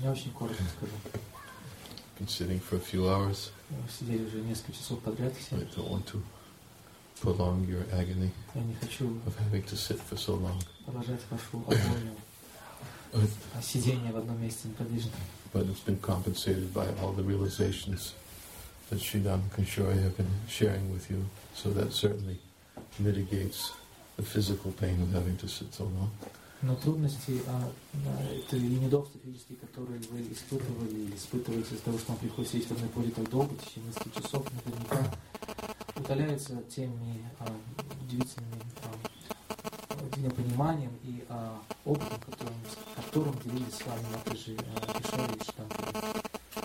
Я очень коротко скажу. Been sitting for a few hours. Мы сидели уже несколько часов подряд все. I don't want to prolong your agony Я не хочу of having to sit for so long. продолжать вашу агонию. Сидение в одном месте неподвижно. But it's been compensated by all the realizations that Sridham and Kishore have been sharing with you. So that certainly mitigates the physical pain of having to sit so long. Но трудности и недовства физические, которые вы испытывали или испытываете из-за того, что вам приходится сидеть в одной позе так долго, в течение нескольких часов, наверняка утоляются теми удивительными пониманием и опытом, которым делились с вами Матаджи Кишори и Шридхар.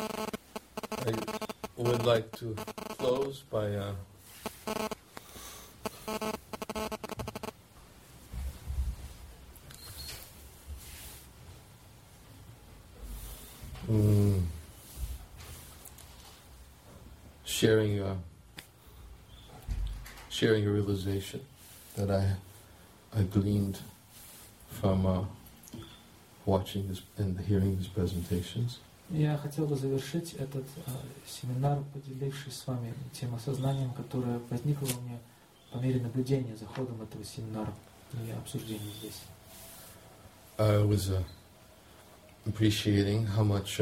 I would like to close by sharing a realization that I gleaned from watching this and hearing these presentations. Я хотел бы завершить этот семинар, поделившись с вами тем осознанием, которое возникло у меня по мере наблюдения за ходом этого семинара и обсуждения здесь. I was appreciating how much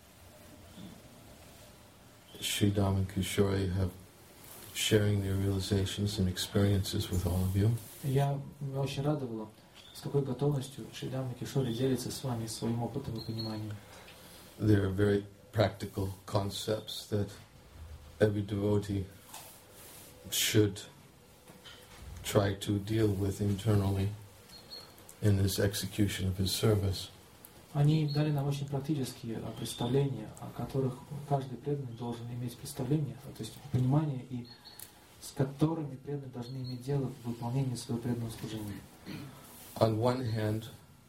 Sridham and Kishore have sharing their realizations and experiences with all of you. Меня очень радовало, с какой готовностью Шридхар и Кишори делятся с вами своим опытом и пониманием. There are very practical concepts that every devotee should try to deal with internally in this execution of his service. Они дали нам очень практические представления, о которых каждый преданный должен иметь представление, то есть понимание, и с которыми преданные должны иметь дело в выполнении своего преданного служения. On one hand,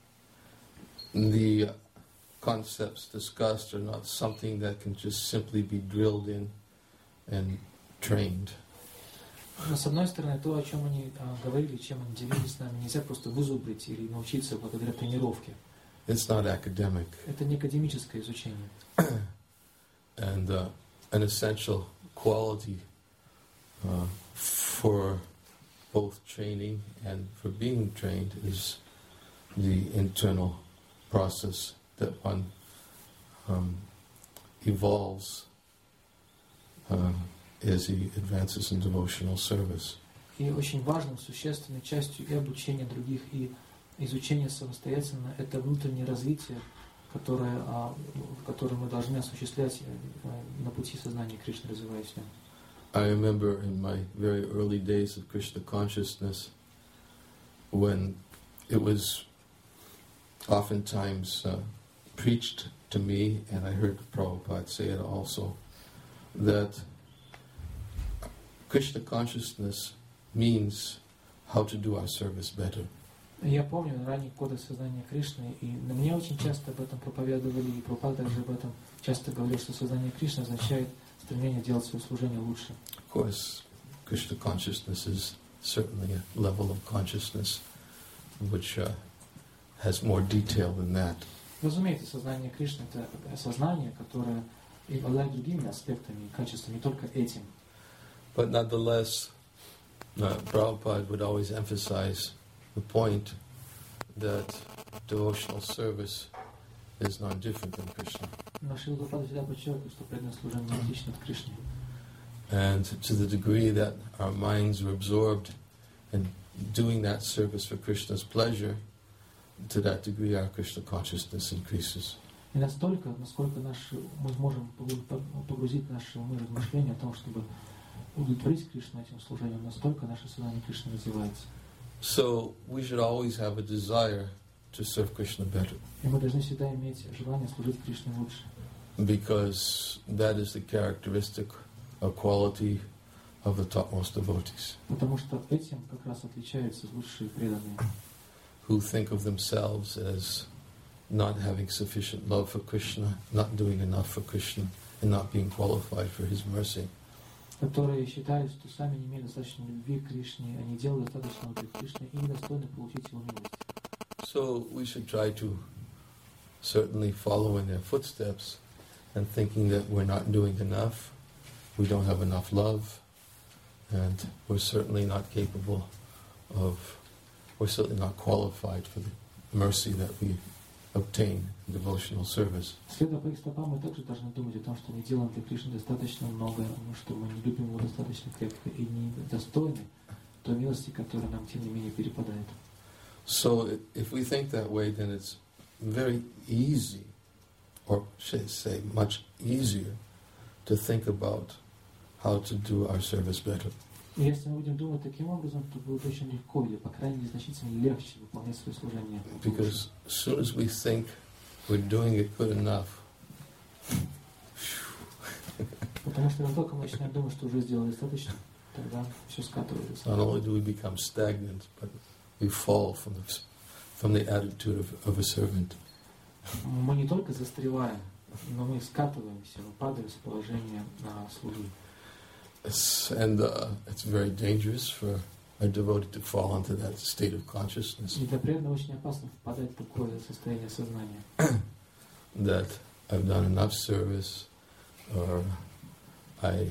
the concepts discussed are not something that can just simply be drilled in and trained. Но с одной стороны, то, о чем они говорили, чем они делились с нами, нельзя просто вызубрить или научиться благодаря тренировке. It's not academic. Это не академическое изучение. And an essential quality for both training and for being trained is the internal process that one evolves as he advances in devotional service. И очень важным, существенной частью и обучения других, и изучения самостоятельно, это внутреннее развитие, которое мы должны осуществлять на пути сознания Кришны, развиваясь в нем. I remember in my very early days of Krishna consciousness, when it was oftentimes preached to me, and I heard Prabhupada say it also, that Krishna consciousness means how to do our service better. Я помню ранние годы сознания Кришны, и на мне очень часто об этом проповедовали, и Прабхупада также об этом часто говорил, что сознание Кришны означает стремление делать свое служение лучше. Of course, Krishna consciousness is certainly a level of consciousness which has more detail than that. Разумеется, сознание Кришны — это сознание, которое и обладает другими аспектами и качествами, не только этим. But nonetheless, Prabhupada would always emphasize the point that devotional service is not different than Krishna. Но Шрила Прабхупада всегда подчеркивает, что преданное служение не отлично от Кришны. And to the degree that our minds are absorbed in doing that service for Krishna's pleasure, to that degree our Krishna consciousness increases. И настолько, насколько мы можем погрузить наши умы в размышления о том, чтобы удовлетворить Кришну этим служением, настолько наше сознание Кришны развивается. So we should always have a desire to serve Krishna better. И мы должны всегда иметь желание служить Кришне лучше. Because that is the characteristic or quality of the topmost devotees. Потому что этим как раз отличаются лучшие преданные. Who think of themselves as not having sufficient love for Krishna, not doing enough for Krishna, and not being qualified for His mercy. Которые считают, что сами не имеют достаточно любви к Кришне, они делают достаточно для Кришны и недостойны получить Его милость. So we should try to certainly follow in their footsteps and thinking that we're not doing enough, we don't have enough love, and we're certainly not qualified for the mercy that we obtain in devotional service. Следуя по их стопам, мы также должны думать о том, что мы делаем для Кришны достаточно много, что мы не любим его достаточно крепко и не достойны той милости, которая нам, тем не менее, перепадает. So if we think that way, then it's very easy, or should I say much easier, to think about how to do our service better. И если мы будем думать таким образом, то будет очень легко, или, по крайней мере, значительно легче выполнять свое служение. Because as soon as we think we're doing it good enough, Потому что как только мы начинаем думать, что уже сделали достаточно, тогда все скатывается. not only do we become stagnant, but we fall from the attitude of a servant. Мы не только застреваем, но мы скатываемся, мы падаем с положения служи. And it's very dangerous for a devotee to fall into that state of consciousness. И для преданного очень опасно впадать в такое состояние сознания. That I've done enough service, or I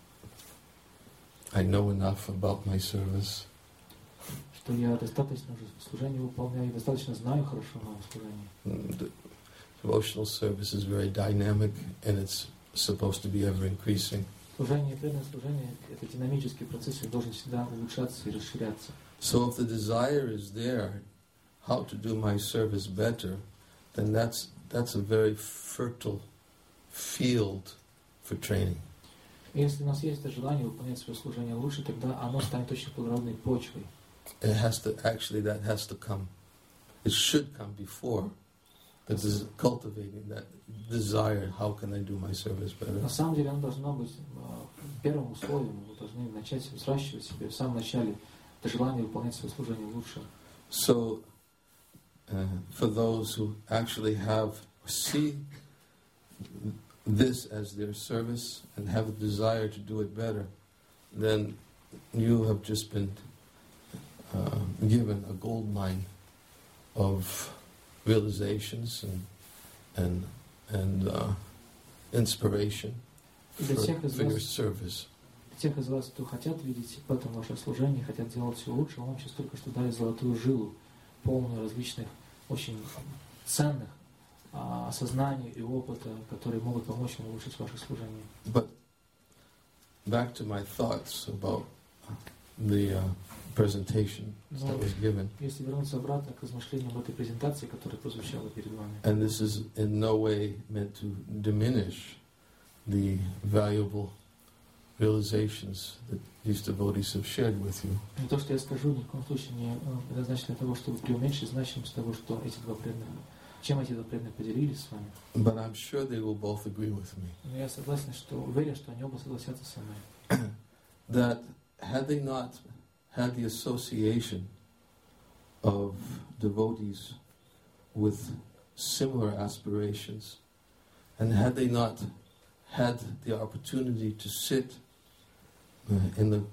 know enough about my service. Что я достаточно уже служение выполняю, достаточно знаю хорошо мое служение. Devotional service is very dynamic, and it's supposed to be ever increasing. Служение, преданное служение – это динамический процесс, и должен всегда улучшаться и расширяться. So if the desire is there, how to do my service better, then that's a very fertile field for training. И если у нас есть это желание выполнять свое служение лучше, тогда оно станет очень плодородной почвой. That has to come. It should come before. That is cultivating that desire. How can I do my service better? На самом деле оно должно быть первым условием. Мы должны начать взращивать себе в самом начале это желание выполнять свое служение лучше. So, for those who actually see this as their service and have a desire to do it better, then you have just been given a gold mine of realizations and inspiration for your service. Тех из вас, кто хотят видеть в этом ваше служение, хотят делать все лучше, вам сейчас только что дали золотую жилу, полную различных, очень ценных осознаний и опыта, которые могут помочь вам улучшить ваше служение. But back to my thoughts about the presentation that was given. Если вернуться обратно к размышлениям об этой презентации, которая прозвучала перед вами. And this is in no way meant to diminish the valuable realizations that these devotees have shared with you. Не то, что я скажу, ни в коем случае не предназначено для того, чтобы преуменьшить значимость того, что эти два преданных, чем эти два преданных поделились с вами. But I'm sure they will both agree with me. Но я согласен, уверен, что они оба согласятся со мной. That had they not had the association of devotees with similar aspirations, and had they not had the opportunity to sit in the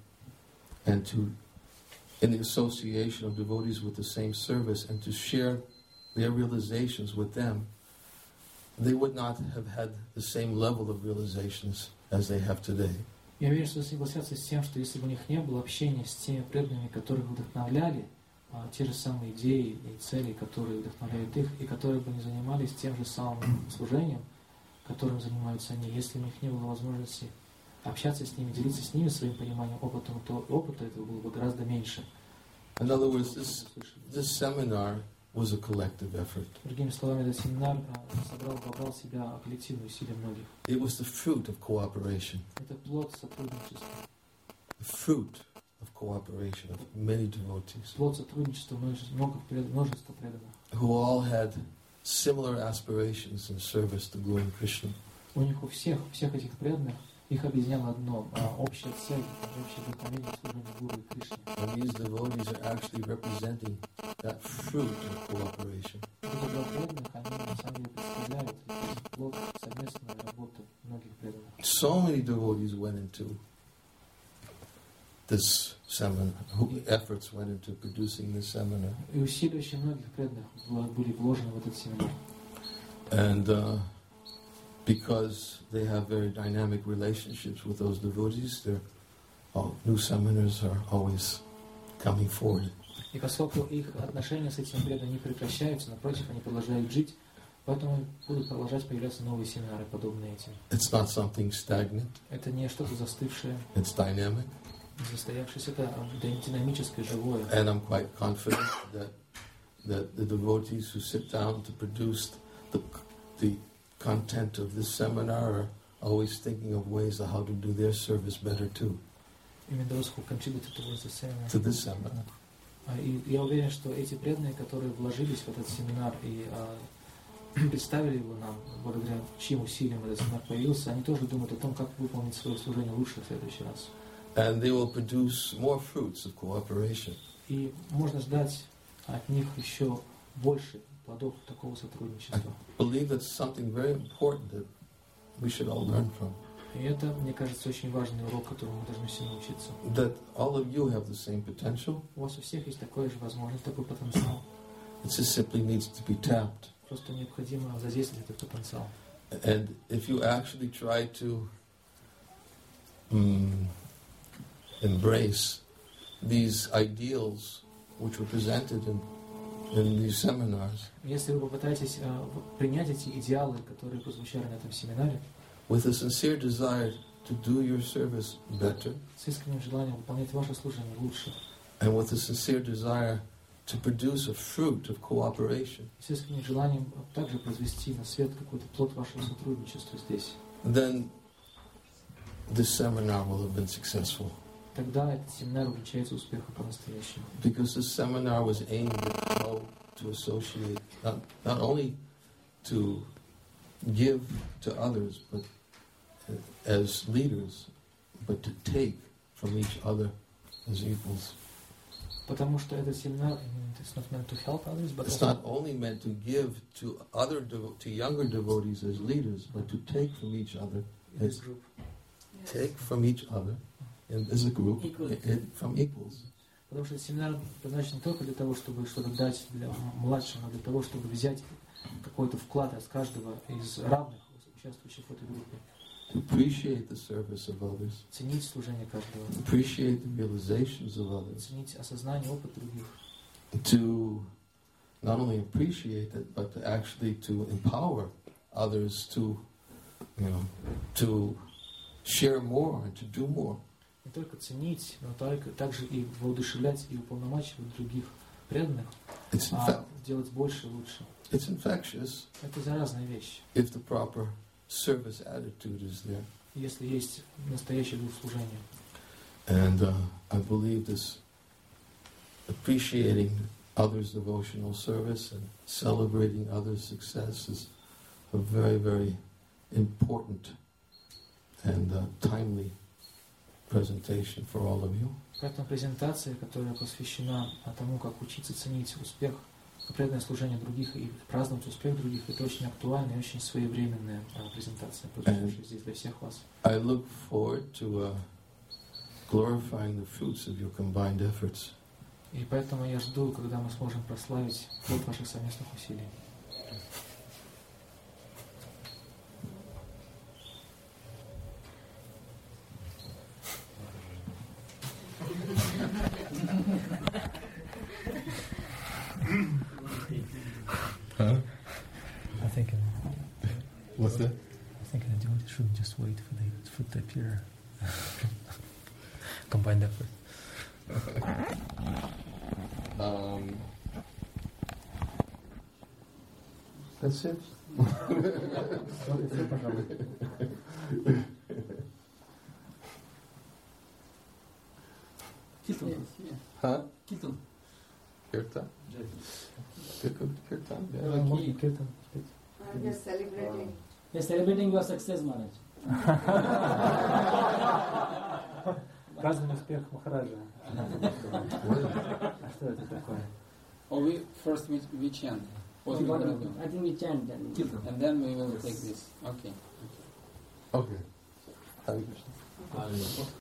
association of devotees with the same service and to share their realizations with them, they would not have had the same level of realizations as they have today. Я верю, что согласятся с тем, что если бы у них не было общения с теми преданными, которых вдохновляли те же самые идеи и цели, которые вдохновляют их, и которые бы не занимались тем же самым служением, которым занимаются они, если у них не было возможности общаться с ними, делиться с ними своим пониманием опытом, то опыта этого было бы гораздо меньше. In other words, this seminar was a collective effort. Другими словами, этот семинар вобрал в себя коллективные усилия многих. It was the fruit of cooperation. Это плод сотрудничества. The fruit of cooperation of many devotees. Плод сотрудничества множества преданных. Who all had similar aspirations in service to Guru and Krishna. У них у всех этих преданных их объединяло одно общая цель, общее вдохновение служения Гуру и Кришне. And these devotees are actually representing that fruit of cooperation. Эти два преданных, они на самом деле представляют плод совместной работы многих преданных. So many devotees went into this seminar, efforts went into producing this seminar. И усилия очень многих преданных были вложены в этот семинар. And because they have very dynamic relationships with those devotees, new seminars are always coming forward. И поскольку их отношения с этими преданными не прекращаются, напротив, они продолжают жить, поэтому будут продолжать появляться новые семинары, подобные этим. It's not something stagnant. Это не что-то застывшее. It's dynamic. Застоявшееся, это динамическое, живое. And I'm quite confident that the devotees who sit down to produce the content of this seminar are always thinking of ways of how to do their service better too. Even those who contributed towards the seminar. To this seminar. И я уверен, что эти преданные, которые вложились в этот семинар и представили его нам, благодаря чьим усилиям этот семинар появился, они тоже думают о том, как выполнить свое служение лучше в следующий раз. And they will produce more fruits of cooperation. И можно ждать от них еще больше плодов такого сотрудничества. I believe that's something very important that we should all learn from. И это, мне кажется, очень важный урок, которому мы должны все научиться. That all of you have the same potential. У вас у всех есть такая же возможность, такой потенциал. It just simply needs to be tapped. Просто необходимо задействовать этот потенциал. And if you actually try to embrace these ideals which were presented in these seminars, если вы попытаетесь принять эти идеалы, которые прозвучали на этом семинаре, with a sincere desire to do your service better, с искренним желанием выполнять ваше служение лучше, and with a sincere desire to produce a fruit of cooperation, с искренним желанием также произвести на свет какой-то плод вашего сотрудничества здесь, then this seminar will have been successful. Тогда этот семинар увенчается успехом по-настоящему. Because this seminar was aimed at how to associate, not only to give to others, but as leaders, but to take from each other as equals. Потому что этот семинар, it's not meant to help others, but it's not only meant to give to to younger devotees as leaders, but to take from each other as group. Take from each other as a group from equals. Потому что семинар предназначен не только для того, чтобы что-то дать для младшим, а для того, чтобы взять какой-то вклад от каждого из равных, участвующих в этой группе. To appreciate the service of others. Ценить служение каждого. Appreciate the realizations of others. Ценить осознание, опыт других. To not only appreciate it, but to actually to empower others to, to share more and to do more. Не только ценить, но также и воодушевлять и уполномачивать других преданных, делать больше и лучше. It's infectious. Это заразная вещь. If the proper service attitude is there. Если есть настоящее дух служения. And I believe this appreciating others' devotional service and celebrating others' success is a very, very important and timely presentation for all of you. Поэтому презентация, которая посвящена тому, как учиться ценить успех, преданное служение других и праздновать успех других, это очень актуальная и очень своевременная презентация, прозвучавшая здесь для всех вас. I look forward to glorifying the fruits of your combined efforts. И поэтому я жду, когда мы сможем прославить плод ваших совместных усилий. Huh? I think. What's that? I think the devotee should just wait for the fruit to appear. Combined effort. That's it. Huh? Kirtan? Kirtan? Kirtan. We are celebrating. We are celebrating your success, Maharaj. Празднуем успех Махараджа. Что это такое? Oh, we chant. I think we chant and then we will take this. Okay. Okay. Hare Krishna.